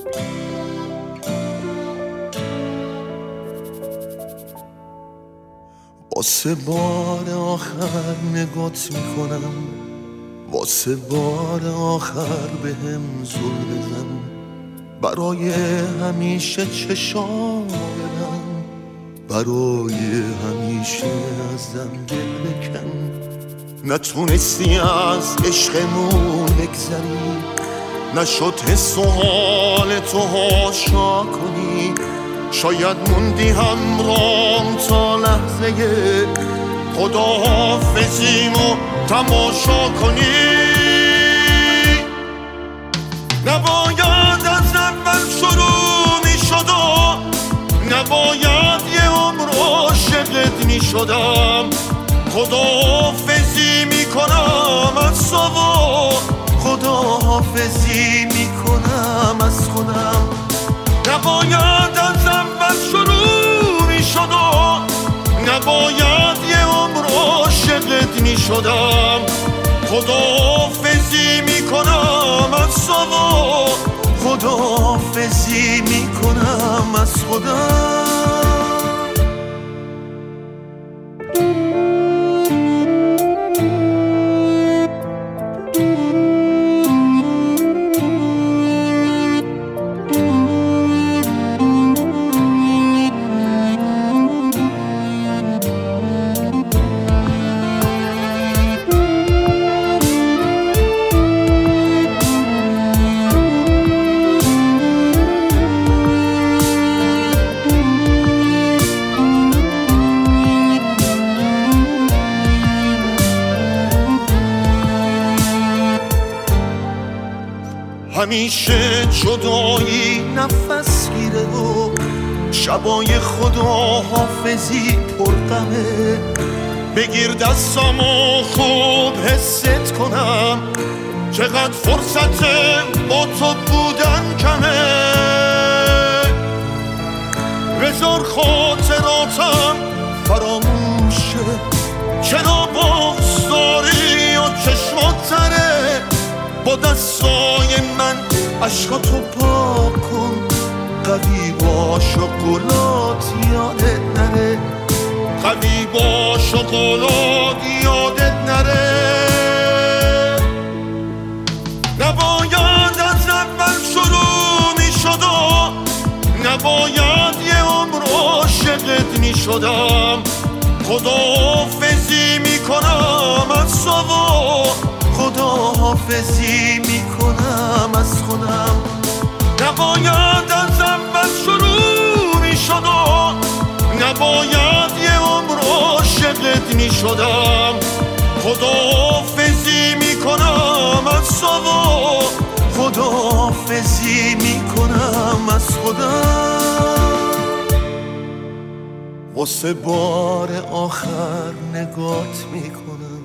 واسه بار آخر نگات میکنم، واسه بار آخر بهم زل بزن، برای همیشه چشام بدم، برای همیشه ازم دل بکن. نتونستی از عشقمون بگذری، نشد حس و حال تو هاشا کنی، شاید موندی همرام تا لحظه خداحافظیمو تماشا کنی. نباید از اول شروع می شد و نباید یه عمر عاشقت می شدم. خداحافظی می کنم از تو و خداحافظی می کنم از خودم. نباید از اول شروع می شد و نباید یه عمر عاشقت می شدم. خداحافظی می کنم از تو و خداحافظی می کنم از خودم. همیشه جدایی نفس گیره و شبای خداحافظی پرغمه. بگیر دستامو خوب حست کنم، چقدر فرصت با تو بودن کمه. بذار خاطراتم فراموشه، چرا باز داری و چشمات تره. با دستای من عشقاتو پاک کن، قوی باش و قولات یادت نره، قوی باش و قولات یادت نره. نباید از اول شروع می شد و نباید یه عمر عاشقت می شدم. خداحافظی می کنم از تو و خداحافظی می کنم از خودم. نباید از اول شروع می شد و نباید یه عمر عاشقت می شدم. خداحافظی می کنم از تو و خداحافظی می کنم از خودم. واسه بار آخر نگات می کنم،